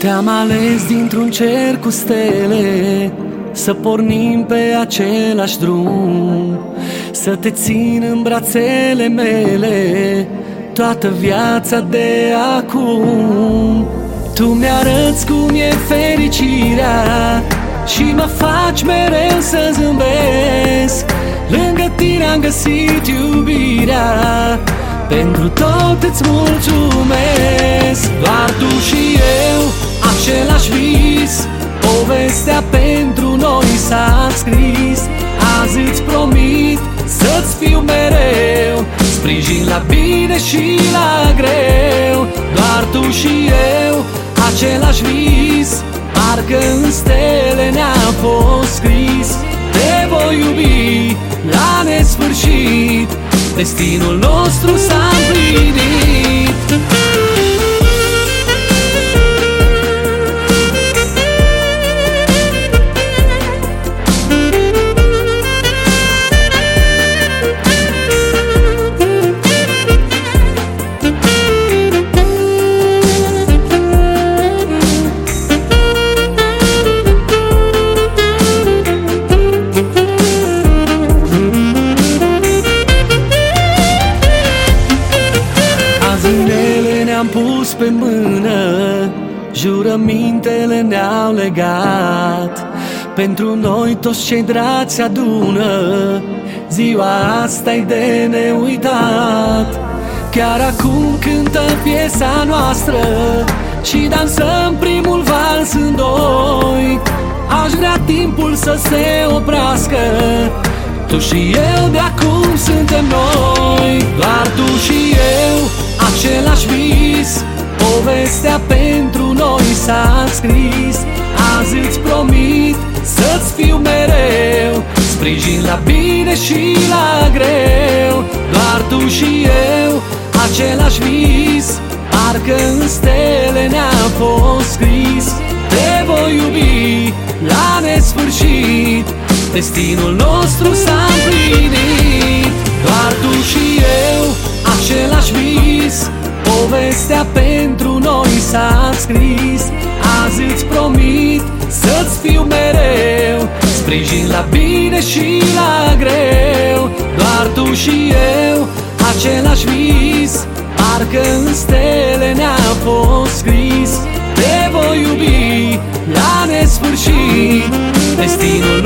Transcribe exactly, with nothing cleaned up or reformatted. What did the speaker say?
Te-am ales dintr-un cer cu stele, să pornim pe același drum, să te țin în brațele mele toată viața de acum. Tu mi-arăți cum e fericirea și mă faci mereu să zâmbesc. Lângă tine am găsit iubirea, pentru tot îți mulțumesc. Doar tu și eu, același vis, povestea pentru noi s-a scris. Azi îți promit să-ți fiu mereu, sprijin la bine și la greu. Doar tu și eu, același vis, parcă în stele ne-a fost scris. Te voi iubi la nesfârșit, destinul nostru s-a împlinit. Ne-am pus pe mână, jurămintele ne-au legat. Pentru noi toți cei dragi se adună, ziua asta-i de neuitat. Chiar acum cântă piesa noastră și dansăm primul vals în doi. Aș vrea timpul să se oprească, tu și eu de acum suntem noi. Doar tu și eu, același vis, povestea pentru noi s-a scris. Azi îți promit să-ți fiu mereu, sprijin la bine și la greu. Doar tu și eu, același vis, parcă în stele ne-a fost scris. Te voi iubi la nesfârșit, destinul nostru s-a împlinit. Doar tu și eu, același vis, povestea pentru noi s-a scris. Azi îți promit să-ți fiu mereu, sprijin la bine și la greu. Doar tu și eu, același vis, parcă în stele ne-a fost scris. Te voi iubi la nesfârșit, destinul